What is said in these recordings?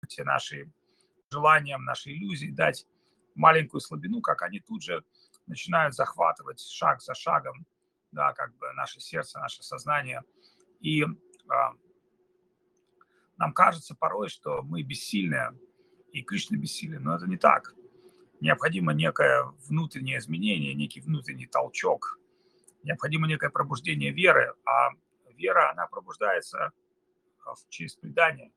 все наши желаниям, наши иллюзии, дать маленькую слабину, как они тут же начинают захватывать шаг за шагом, да, как бы наше сердце, наше сознание. И нам кажется порой, что мы бессильны, и Кришна бессилен, но это не так. Необходимо некое внутреннее изменение, некий внутренний толчок, необходимо некое пробуждение веры, а вера, она пробуждается через предание.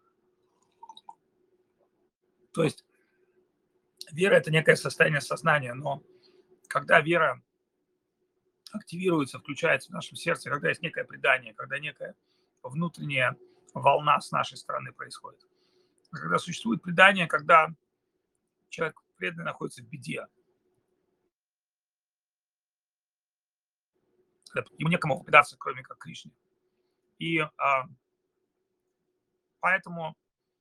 То есть вера – это некое состояние сознания, но когда вера активируется, включается в нашем сердце, когда есть некое предание, когда некая внутренняя волна с нашей стороны происходит. Когда существует предание, когда человек преданный находится в беде, ему некому предаться, кроме как Кришне. И поэтому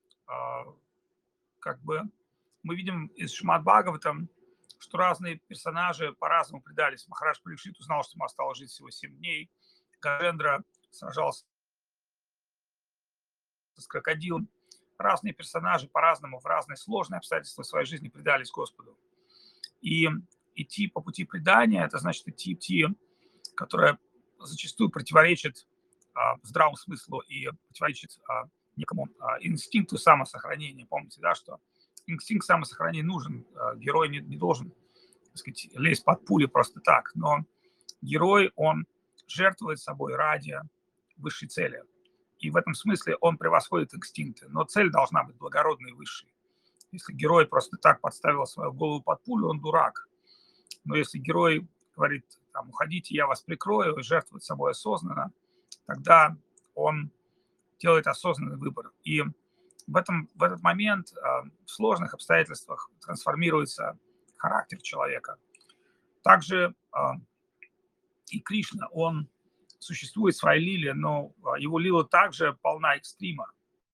как бы мы видим из Шримад Бхагаватам, что разные персонажи по-разному предались. Махарадж Парикшит узнал, что ему осталось жить всего 7 дней. Гаджендра сражался с крокодилом. Разные персонажи по-разному, в разные сложные обстоятельства своей жизни предались Господу. И идти по пути предания – это значит идти, которое зачастую противоречит здравому смыслу и противоречит некому инстинкту самосохранения. Помните, да, что инстинкт самосохранения нужен. Герой не должен, так сказать, лезть под пули просто так. Но герой, он жертвует собой ради высшей цели. И в этом смысле он превосходит инстинкты. Но цель должна быть благородной и высшей. Если герой просто так подставил свою голову под пулю, он дурак. Но если герой говорит, там, уходите, я вас прикрою, и жертвует собой осознанно, тогда он делает осознанный выбор. И в этот момент в сложных обстоятельствах трансформируется характер человека. Также и Кришна, он существует в своей лиле, но его лила также полна экстрима.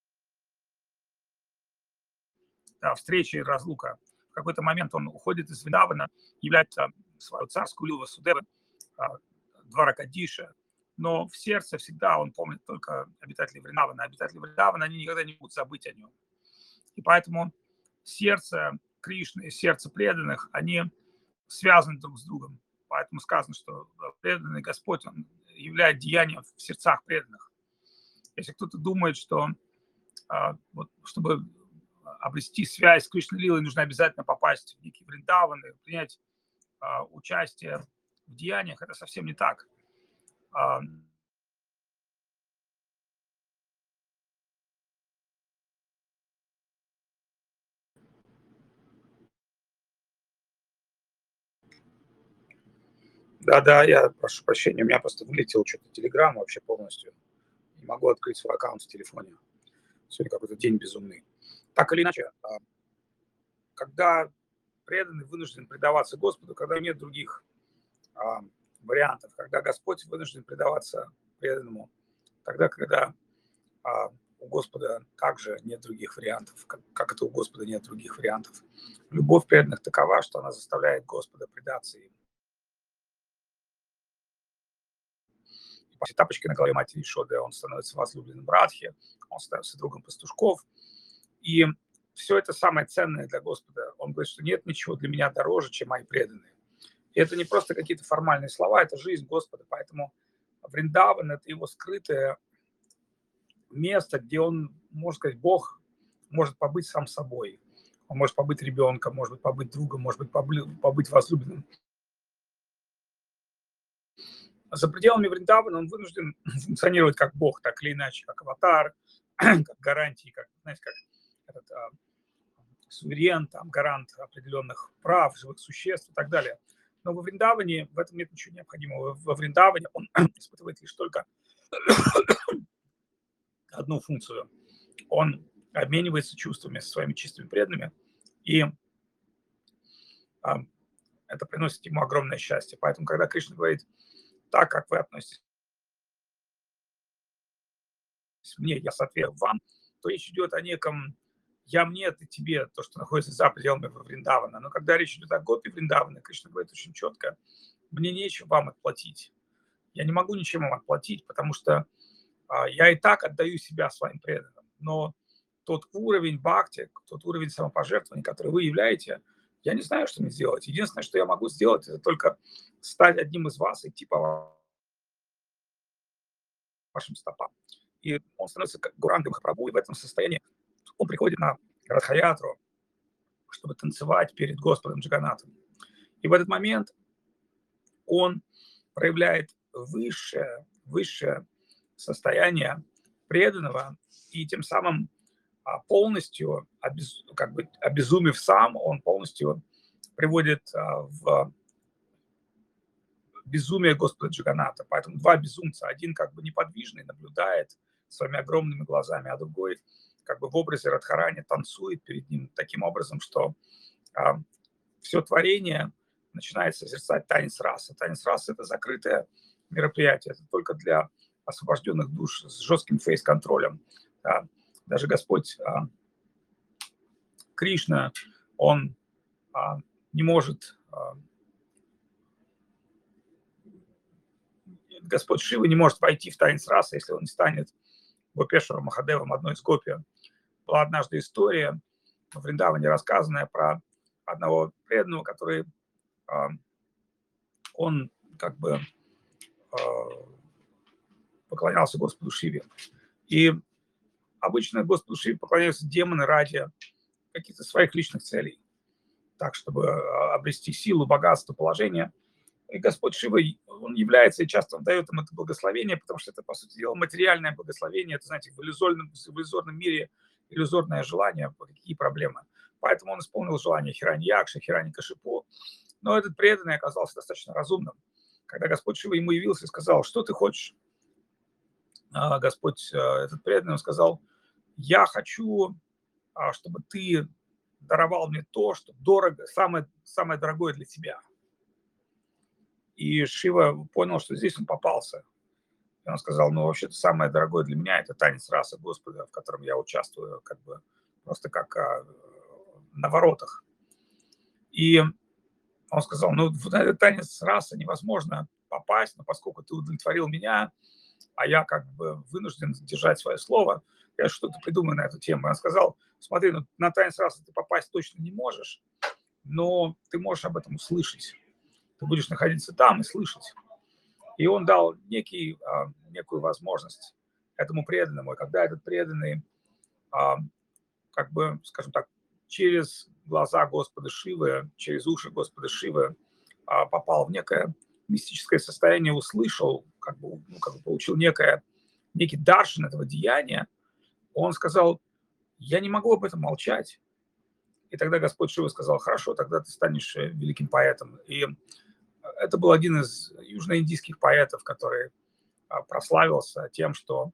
Да, встреча и разлука. В какой-то момент он уходит из Вриндавана, является свою царскую лилу Васудевы, Дваракадиша, но в сердце всегда он помнит только обитателей Вриндавана. Обитатели Вриндавана, они никогда не будут забыть о нем. И поэтому сердце Кришны и сердце преданных, они связаны друг с другом. Поэтому сказано, что преданный Господь, он являет деяния в сердцах преданных. Если кто-то думает, что вот, чтобы обрести связь с Кришной Лилой, нужно обязательно попасть в некий Вриндаван и принять участие в деяниях, это совсем не так. Да-да, я прошу прощения, у меня просто вылетел что-то телеграм вообще полностью. Не могу открыть свой аккаунт в телефоне. Сегодня какой-то день безумный. Так или иначе, когда преданный вынужден предаваться Господу, когда нет других вариантов, когда Господь вынужден предаваться преданному, тогда, когда у Господа также нет других вариантов, как это у Господа нет других вариантов. Любовь преданных такова, что она заставляет Господа предаться им. После тапочки на голове матери Ишоды он становится возлюбленным Радхи, он становится другом пастушков. И все это самое ценное для Господа. Он говорит, что нет ничего для меня дороже, чем мои преданные. И это не просто какие-то формальные слова, это жизнь Господа. Поэтому Вриндаван – это его скрытое место, где он, можно сказать, Бог может побыть сам собой. Он может побыть ребенком, может быть, побыть другом, может быть, побыть возлюбленным. За пределами Вриндавана он вынужден функционировать как Бог, так или иначе, как аватар, как гарантии, как, знаете, как этот, суверен, там, гарант определенных прав, живых существ и так далее. Но во Вриндаване в этом нет ничего необходимого. Во Вриндаване он испытывает лишь только одну функцию. Он обменивается чувствами со своими чистыми преданными, и это приносит ему огромное счастье. Поэтому, когда Кришна говорит, так, как вы относитесь мне, я соответствую вам, то речь идет о неком я мне, ты тебе, то, что находится за пределами Вриндавана. Но когда речь идет о гопи Вриндавана, Кришна говорит очень четко, мне нечего вам отплатить. Я не могу ничем вам отплатить, потому что я и так отдаю себя своим преданным. Но тот уровень бхакти, тот уровень самопожертвования, который вы являете, я не знаю, что мне сделать. Единственное, что я могу сделать, это только стать одним из вас, идти по вашим стопам. И он становится как Гуранга Махапрабху, и в этом состоянии он приходит на Радхаятру, чтобы танцевать перед Господом Джаганатом. И в этот момент он проявляет высшее состояние преданного, и тем самым полностью, обезумев сам, он полностью приводит в безумие Господа Джаганата. Поэтому два безумца. Один как бы неподвижный, наблюдает своими огромными глазами, а другой как бы в образе Радхарани танцует перед ним таким образом, что все творение начинает созерцать танец расы. Танец расы – это закрытое мероприятие, это только для освобожденных душ с жестким фейс-контролем. Да. Даже Господь Кришна, он не может, Господь Шива не может войти в танец расы, если он не станет Гопешваром Махадевом, одной из гопи. Была однажды история в Вриндаване, рассказанная про одного преданного, который он как бы поклонялся Господу Шиве. И обычно Господу Шиве поклоняются демоны ради каких-то своих личных целей, так, чтобы обрести силу, богатство, положение. И Господь Шива, он является и часто он дает им это благословение, потому что это, по сути дела, материальное благословение. Это, знаете, в иллюзорном мире иллюзорное желание, какие проблемы. Поэтому он исполнил желание Хираньякши, Хираньякашипу. Но этот преданный оказался достаточно разумным. Когда Господь Шива ему явился и сказал, что ты хочешь, Господь, этот преданный, он сказал, я хочу, чтобы ты даровал мне то, что дорого, самое дорогое для тебя. И Шива понял, что здесь он попался. И он сказал, ну, вообще-то самое дорогое для меня – это танец расы Господа, в котором я участвую как бы просто как на воротах. И он сказал, ну, в этот танец расы невозможно попасть, но поскольку ты удовлетворил меня, а я как бы вынужден держать свое слово, я что-то придумаю на эту тему. Он сказал, смотри, ну, на танец расы ты попасть точно не можешь, но ты можешь об этом услышать. Ты будешь находиться там и слышать. И он дал некую возможность этому преданному. И когда этот преданный, как бы, скажем так, через глаза Господа Шивы, через уши Господа Шивы попал в некое мистическое состояние, услышал, как бы получил некий даршин этого деяния, он сказал, я не могу об этом молчать. И тогда Господь Шива сказал, хорошо, тогда ты станешь великим поэтом. И это был один из южноиндийских поэтов, который прославился тем, что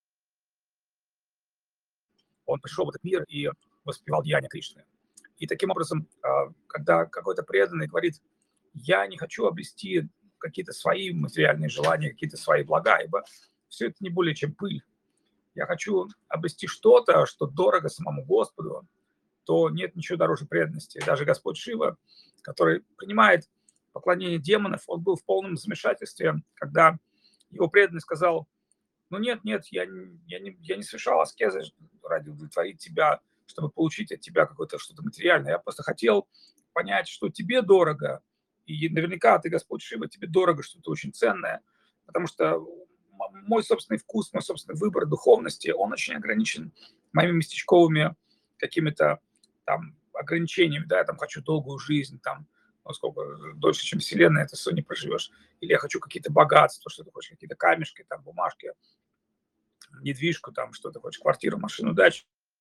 он пришел в этот мир и воспевал деяния Кришны. И таким образом, когда какой-то преданный говорит, я не хочу обрести какие-то свои материальные желания, какие-то свои блага, ибо все это не более чем пыль. Я хочу обрести что-то, что дорого самому Господу, то нет ничего дороже преданности. Даже Господь Шива, который принимает поклонение демонов, он был в полном замешательстве, когда его преданный сказал, ну нет, я не совершал аскезы ради удовлетворить тебя, чтобы получить от тебя какое-то что-то материальное. Я просто хотел понять, что тебе дорого, и наверняка ты, Господь Шива, тебе дорого что-то очень ценное, потому что мой собственный вкус, мой собственный выбор духовности, он очень ограничен моими местечковыми какими-то там ограничениями, да, я там хочу долгую жизнь, там, ну, сколько, дольше, чем Вселенная, ты не проживешь, или я хочу какие-то богатства, что ты хочешь, какие-то камешки, там, бумажки, недвижку, там, что ты хочешь, квартиру, машину, дачу,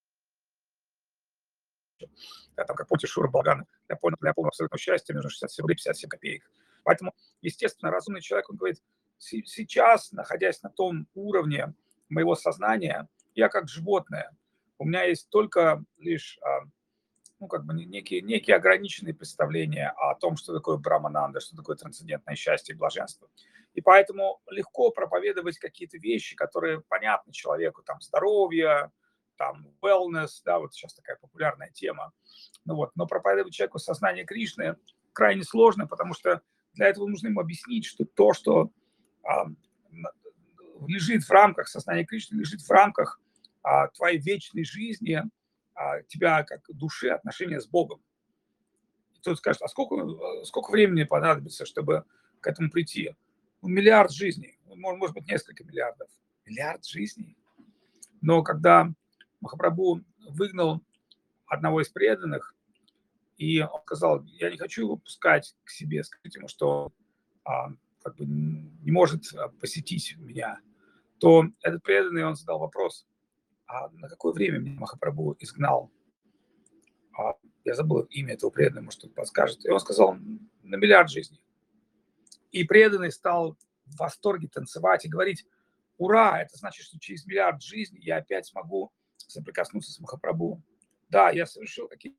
да, там, как Пути Шура Балгана, для полного абсолютного счастья нужно 67 рублей 57 копеек. Поэтому, естественно, разумный человек, он говорит, сейчас, находясь на том уровне моего сознания, я как животное, у меня есть только лишь ну, как бы некие ограниченные представления о том, что такое брамананда, что такое трансцендентное счастье и блаженство. И поэтому легко проповедовать какие-то вещи, которые понятны человеку, там, здоровье, там, wellness, да, вот сейчас такая популярная тема. Ну вот, но проповедовать человеку сознание Кришны крайне сложно, потому что для этого нужно ему объяснить, что то, что лежит в рамках сознания Кришны, лежит в рамках твоей вечной жизни, тебя как души, отношения с Богом. И кто-то скажет, а сколько времени понадобится, чтобы к этому прийти? Ну, миллиард жизней, может быть, несколько миллиардов. Миллиард жизней. Но когда Махапрабху выгнал одного из преданных, и он сказал, я не хочу его пускать к себе, скажите ему, что как бы не может посетить меня, то этот преданный, он задал вопрос, а на какое время меня Махапрабху изгнал? Я забыл имя этого преданного, может, кто-то подскажет. И он сказал, на миллиард жизней. И преданный стал в восторге танцевать и говорить, ура, это значит, что через миллиард жизней я опять смогу соприкоснуться с Махапрабху. Да, я совершил какие-то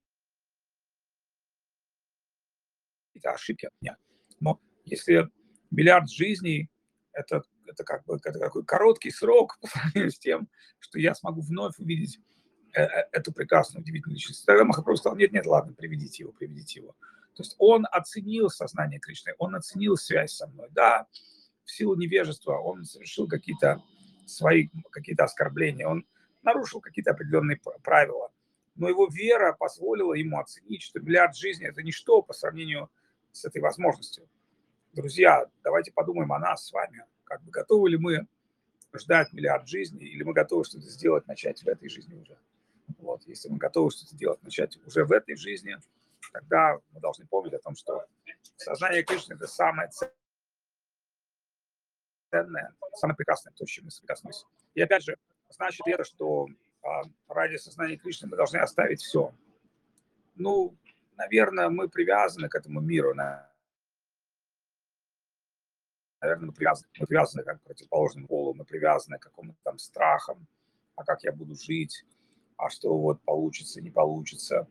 ошибки от меня. Но если миллиард жизней, это как бы это такой короткий срок по сравнению с тем, что я смогу вновь увидеть эту прекрасную, удивительную личность. Тогда Махапрабху сказал, нет, ладно, приведите его, приведите его. То есть он оценил сознание Кришны, он оценил связь со мной. Да, в силу невежества он совершил какие-то свои какие-то оскорбления, он нарушил какие-то определенные правила. Но его вера позволила ему оценить, что миллиард жизней – это ничто по сравнению с этой возможностью. Друзья, давайте подумаем о нас с вами. Как бы готовы ли мы ждать миллиард жизней, или мы готовы что-то сделать, начать в этой жизни уже? Вот. Если мы готовы что-то делать, начать уже в этой жизни, тогда мы должны помнить о том, что сознание Кришны – это самое ценное, самое прекрасное, то, с чем мы соприкоснулись. И опять же, значит ли это, что ради сознания Кришны мы должны оставить все? Ну, наверное, мы привязаны к этому миру, наверное, мы привязаны как к противоположному полу, мы привязаны к какому-то там страхам, а как я буду жить, а что вот получится, не получится,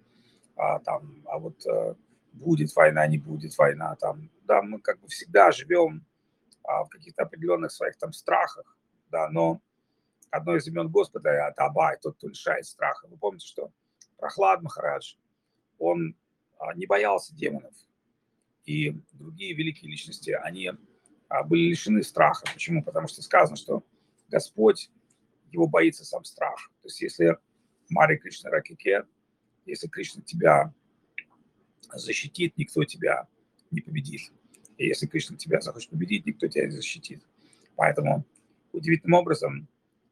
будет война, не будет война, там, да, мы как бы всегда живем в каких-то определенных своих там страхах, да, но одно из имен Господа – это Абай, тот, кто лишает страха. Вы помните, что Прохлад Махарадж, он не боялся демонов, и другие великие личности, они были лишены страха. Почему? Потому что сказано, что Господь, его боится сам страх. То есть если Мари Кришна Ракике, если Кришна тебя защитит, никто тебя не победит. И если Кришна тебя захочет победить, никто тебя не защитит. Поэтому удивительным образом,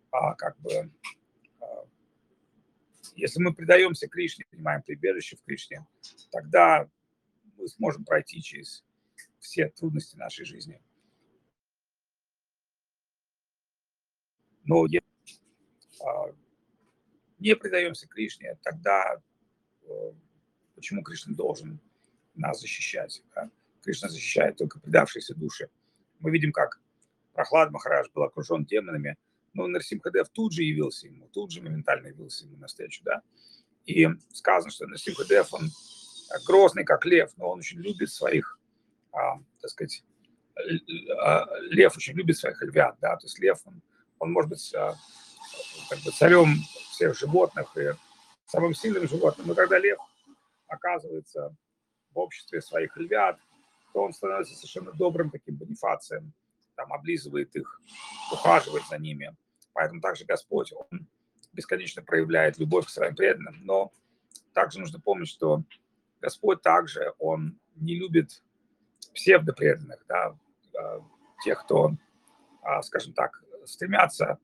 если мы предаемся Кришне, принимаем прибежище в Кришне, тогда мы сможем пройти через все трудности нашей жизни. Но если не предаемся Кришне, тогда почему Кришна должен нас защищать? Да? Кришна защищает только предавшиеся души. Мы видим, как Прохлад Махарадж был окружен демонами, но Нарсимхадев тут же явился ему, тут же моментально явился ему навстречу. Да? И сказано, что Нарсимхадев, он грозный, как лев, но он очень любит своих, так сказать, лев очень любит своих львят. Да? То есть лев, он может быть как бы царем всех животных и самым сильным животным. Но когда лев оказывается в обществе своих львят, то он становится совершенно добрым таким бонифацием, там, облизывает их, ухаживает за ними. Поэтому также Господь, он бесконечно проявляет любовь к своим преданным, но также нужно помнить, что Господь также, он не любит псевдопреданных, да, тех, кто, скажем так, стремятся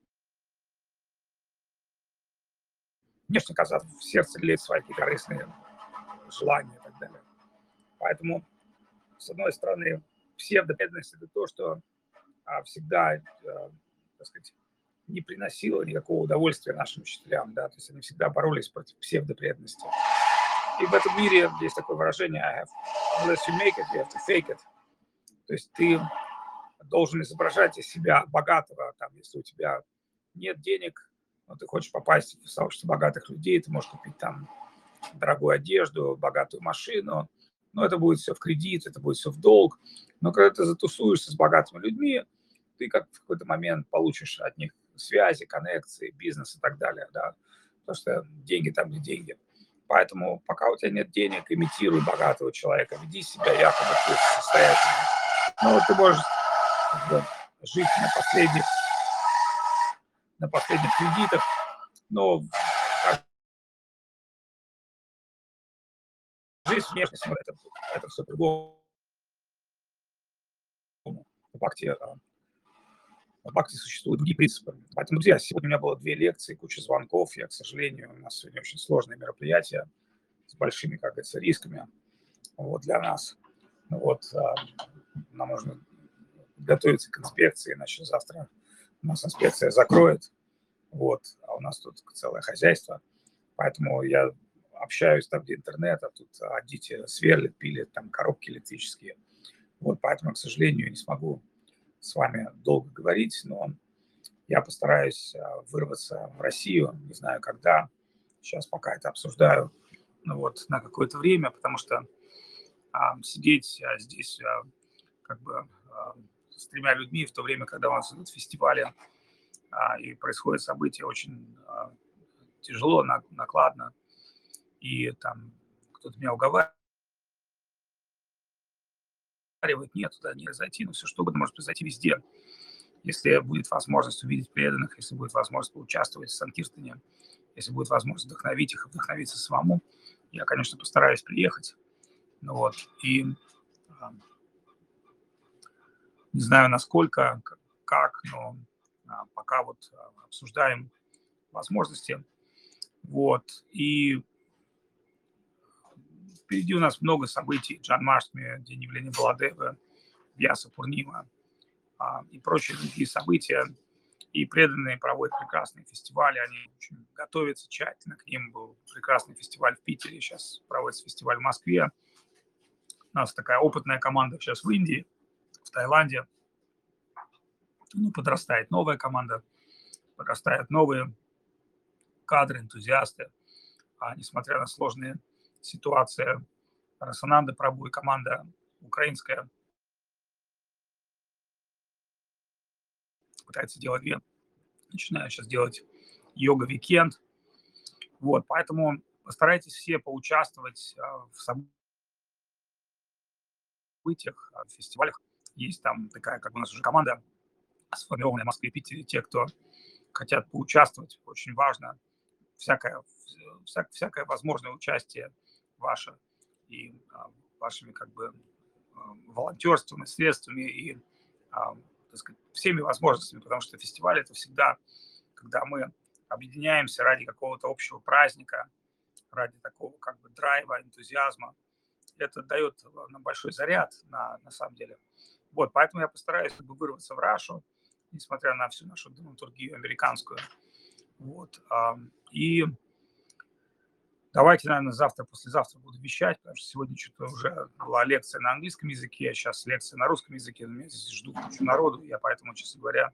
внешне казаться, в сердце лезть свои какие-то корыстные желания и так далее. Поэтому, с одной стороны, псевдопреданность – это то, что всегда, так сказать, не приносило никакого удовольствия нашим учителям, да, то есть они всегда боролись против псевдопреданности. И в этом мире есть такое выражение unless you make it, you have to fake it. То есть ты должен изображать из себя богатого, там, если у тебя нет денег, но ты хочешь попасть в сообщество богатых людей, ты можешь купить там дорогую одежду, богатую машину, но это будет все в кредит, это будет все в долг. Но когда ты затусуешься с богатыми людьми, ты как в какой-то момент получишь от них связи, коннекции, бизнес и так далее, да, потому что деньги там, где деньги. Поэтому пока у тебя нет денег, имитируй богатого человека, веди себя якобы ты состоятельный. Но вот ты можешь жить на последних кредитах, Но жизнь, внешность, это все по-другому. В Бхакти существуют другие принципы. Поэтому, друзья, сегодня у меня было 2 лекции, куча звонков. Я, к сожалению, у нас сегодня очень сложное мероприятие с большими, как говорится, рисками вот, для нас. Вот, нам нужно готовиться к инспекции, иначе завтра у нас инспекция закроет. Вот, а у нас тут целое хозяйство. Поэтому я общаюсь там, где интернет, а тут дети сверлят, пилят, там коробки электрические. Вот, поэтому, к сожалению, не смогу с вами долго говорить, но я постараюсь вырваться в Россию, не знаю когда. Сейчас пока это обсуждаю, ну вот, на какое-то время, потому что сидеть здесь как бы с 3 людьми в то время, когда у нас идут фестивали и происходят события очень тяжело, накладно. И там кто-то меня уговаривает, нет, туда не зайти, но все что угодно может произойти везде. Если будет возможность увидеть преданных, если будет возможность поучаствовать в Санкиртане, если будет возможность вдохновить их и вдохновиться самому, я, конечно, постараюсь приехать. Ну вот, и не знаю, насколько, как, но пока вот обсуждаем возможности. Вот, и впереди у нас много событий. Джанмаштми, День явления Баладевы, Вьяса Пурнима и прочие другие события. И преданные проводят прекрасные фестивали, они очень готовятся тщательно к ним. Был прекрасный фестиваль в Питере, сейчас проводится фестиваль в Москве. У нас такая опытная команда сейчас в Индии, в Таиланде. Ну, подрастает новая команда, подрастают новые кадры, энтузиасты. Несмотря на сложные ситуации, Расананда Прабу и команда украинская пытается делать две. Начинаю сейчас делать йога-викенд. Вот, поэтому постарайтесь все поучаствовать в событиях, в фестивалях. Есть там такая, как у нас уже команда, сформированная в Москве и Питере, те, кто хотят поучаствовать. Очень важно всякое, всякое возможное участие ваше и вашими как бы волонтерством и средствами и так сказать, всеми возможностями, потому что фестиваль это всегда, когда мы объединяемся ради какого-то общего праздника, ради такого как бы драйва, энтузиазма. Это дает нам большой заряд на самом деле. Вот, поэтому я постараюсь как бы вырваться в Рашу, несмотря на всю нашу драматургию американскую. Вот. И давайте, наверное, завтра, послезавтра буду вещать, потому что сегодня что-то уже была лекция на английском языке, а сейчас лекция на русском языке. Меня здесь ждут кучу народу, я поэтому, честно говоря,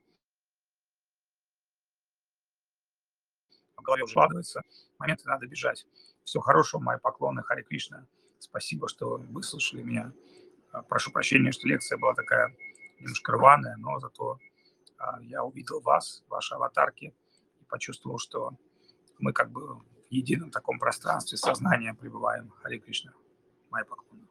в голове уже складывается. Моменты надо бежать. Всего хорошего, мои поклоны, Харе Кришна. Спасибо, что выслушали меня. Прошу прощения, что лекция была такая немножко рваная, но зато я увидел вас, ваши аватарки, и почувствовал, что мы как бы в едином таком пространстве сознания пребываем. Харе Кришна. Мои поклоны.